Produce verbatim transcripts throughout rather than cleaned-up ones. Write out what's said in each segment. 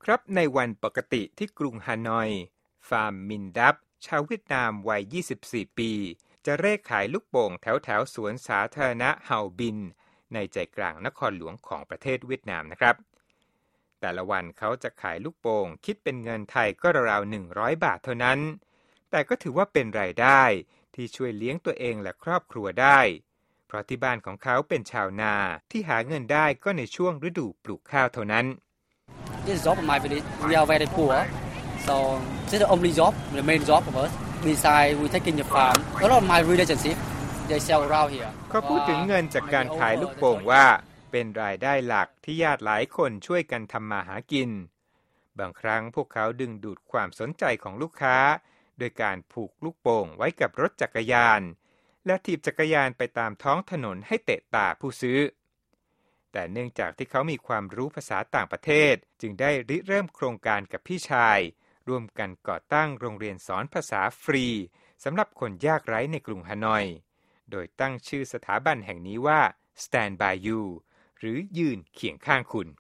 ครับในวันปกติที่กรุงฮานอยฟาร์มมินดับชาวเวียดนามวัยยี่สิบสี่ปีจะเร่ขายลูกโป่งแถวแถวสวนสาธารณะเฮาบินในใจกลางนครหลวงของประเทศเวียดนามนะครับแต่ละวันเขาจะขายลูกโป่งคิดเป็นเงินไทยก็ราวๆหนึ่งร้อยบาทเท่านั้นแต่ก็ถือว่าเป็นรายได้ที่ช่วยเลี้ยงตัวเองและครอบครัวได้เพราะที่บ้านของเขาเป็นชาวนาที่หาเงินได้ก็ในช่วงฤดูปลูกข้าวเท่านั้น This job of my village we are very poor so this is the only job the main job of us besides we taking the farm a lot of my relationship they sell around here เขาพูดถึงเงินจากการขายลูกโป่งว่าเป็นรายได้หลักที่ญาติหลายคนช่วยกันทำมาหากินบางครั้งพวกเขาดึงดูดความสนใจของลูกค้าโดยการผูกลูกโป่งไว้กับรถจักรยานและถีบจักรยานไปตามท้องถนนให้เตะตาผู้ซื้อแต่เนื่องจากที่เขามีความรู้ภาษาต่างประเทศจึงได้ริเริ่มโครงการกับพี่ชายร่วมกันก่อตั้งโรงเรียนสอนภาษาฟรีสำหรับคนยากไร้ในกรุงฮานอยโดยตั้งชื่อสถาบันแห่งนี้ว่า Stand by You หรือยืนเคียงข้างคุณ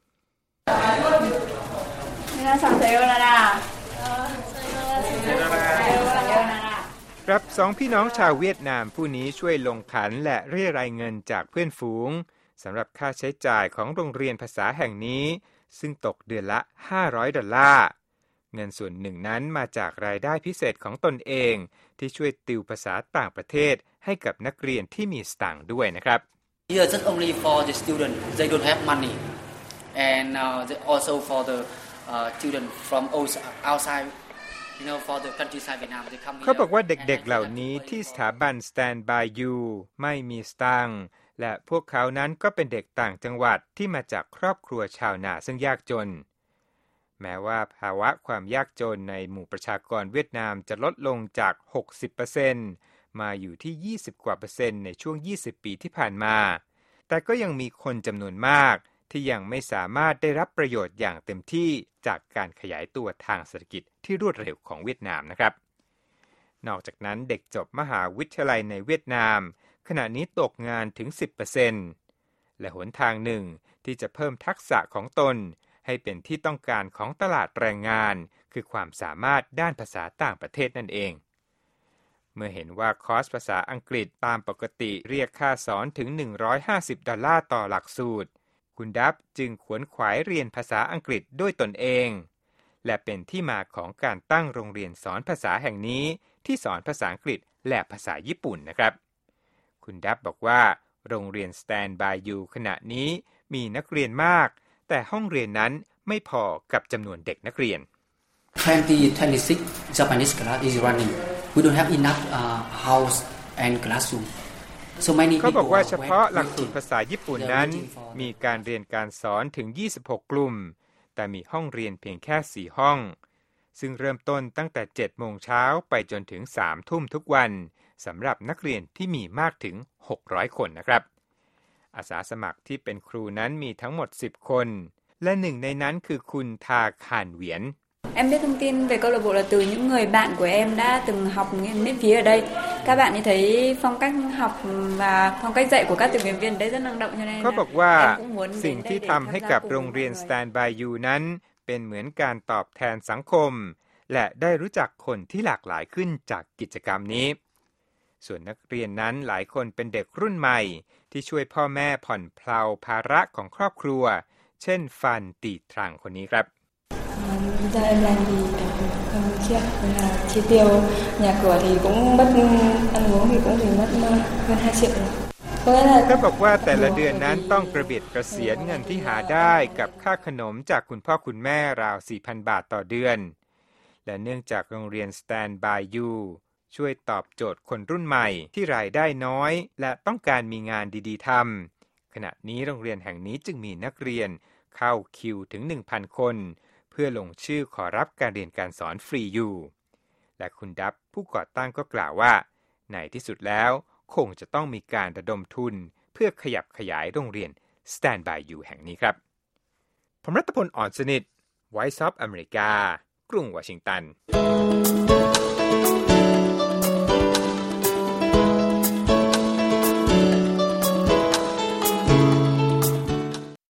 ครับสองพี่น้องชาวเวียดนามผู้นี้ช่วยลงขันและเรียรายเงินจากเพื่อนฝูงสำหรับค่าใช้จ่ายของโรงเรียนภาษาแห่งนี้ซึ่งตกเดือนละห้าร้อยดอลลาร์เงินส่วนหนึ่งนั้นมาจากรายได้พิเศษของตนเองที่ช่วยติวภาษาต่างประเทศให้กับนักเรียนที่มีสตางค์ด้วยนะครับ Here just only for the student they don't have money and uh, also for the uh, student from outside you know for the countryside Vietnam they come here เขาบอกว่าเด็กๆเหล่านี้ที่สถาบัน Stand by You ไม่มีสตางค์และพวกเขานั้นก็เป็นเด็กต่างจังหวัดที่มาจากครอบครัวชาวนาซึ่งยากจนแม้ว่าภาวะความยากจนในหมู่ประชากรเวียดนามจะลดลงจาก หกสิบเปอร์เซ็นต์ มาอยู่ที่ ยี่สิบ กว่าเปอร์เซ็นต์ในช่วง ยี่สิบ ปีที่ผ่านมาแต่ก็ยังมีคนจำนวนมากที่ยังไม่สามารถได้รับประโยชน์อย่างเต็มที่จากการขยายตัวทางเศรษฐกิจที่รวดเร็วของเวียดนามนะครับนอกจากนั้นเด็กจบมหาวิทยาลัยในเวียดนามขณะนี้ตกงานถึง สิบเปอร์เซ็นต์ และหนทางหนึ่งที่จะเพิ่มทักษะของตนให้เป็นที่ต้องการของตลาดแรงงานคือความสามารถด้านภาษาต่างประเทศนั่นเองเมื่อเห็นว่าคอร์สภาษาอังกฤษตามปกติเรียกค่าสอนถึงหนึ่งร้อยห้าสิบดอลลาร์ต่อหลักสูตรคุณดับจึงขวนขวายเรียนภาษาอังกฤษด้วยตนเองและเป็นที่มาของการตั้งโรงเรียนสอนภาษาแห่งนี้ที่สอนภาษาอังกฤษและภาษาญี่ปุ่นนะครับคุณดับบอกว่าโรงเรียน Stand by You ขณะนี้มีนักเรียนมากแต่ห้องเรียนนั้นไม่พอกับจำนวนเด็กนักเรียน twenty twenty-six Japanese class is running we don't have enough uh, house and classroom so many เขาบอกว่าเฉพาะหลักสูตรภาษาญี่ปุ่นนั้นมีการเรียนการสอนถึงยี่สิบหกกลุ่มแต่มีห้องเรียนเพียงแค่สี่ห้องซึ่งเริ่มต้นตั้งแต่ เจ็ดโมงเช้าไปจนถึง สามทุ่มทุกวันสำหรับนักเรียนที่มีมากถึงหกร้อยคนนะครับอาสาสมัครที่เป็นครูนั้นมีทั้งหมดสิบคนและหนึ่งในนั้นคือคุณทาคานเหวียน Em biết thông tin về câu lạc bộ là từ những người bạn của em đã từng học miễn phí ở đây. Các bạn ấy thấy phong cách học và phong cách dạy của các tình nguyện viên đấy rất năng động cho nên เขาบอกว่าสิ่งที่ทำให้กับโรงเรียน Stand by You นั้นเป็นเหมือนการตอบแทนสังคมและได้รู้จักคนที่หลากหลายขึ้นจากกิจกรรมนี้ส่วนนักเรียนนั้นหลายคนเป็นเด็กรุ่นใหม่ที่ช่วยพ่อแม่ผ่อนเพลาภาระของครอบครัวเช่นฟันตีทรังคนนี้ครับ Giờ em làm thì không chiết là chi tiêu nhà cửa thì cũng mất ăn uống thì cũng chỉ mất hơn hai triệu rồi. เขาบอกว่าแต่ละเดือนนั้นต้องกระเบียดกระเสียนเงินที่หาได้กับค่าขนมจากคุณพ่อคุณแม่ราว สี่พัน บาทต่อเดือนและเนื่องจากโรงเรียน Stand by You ช่วยตอบโจทย์คนรุ่นใหม่ที่รายได้น้อยและต้องการมีงานดีๆทำขณะนี้โรงเรียนแห่งนี้จึงมีนักเรียนเข้าคิวถึง หนึ่งพัน คนเพื่อลงชื่อขอรับการเรียนการสอนฟรีอยู่และคุณดับผู้ก่อตั้งก็กล่าวว่าในที่สุดแล้วคงจะต้องมีการระดมทุนเพื่อขยับขยายโรงเรียน Stand by You แห่งนี้ครับผมรัตพล อ่อนสนิท Voice of America กรุงวอชิงตัน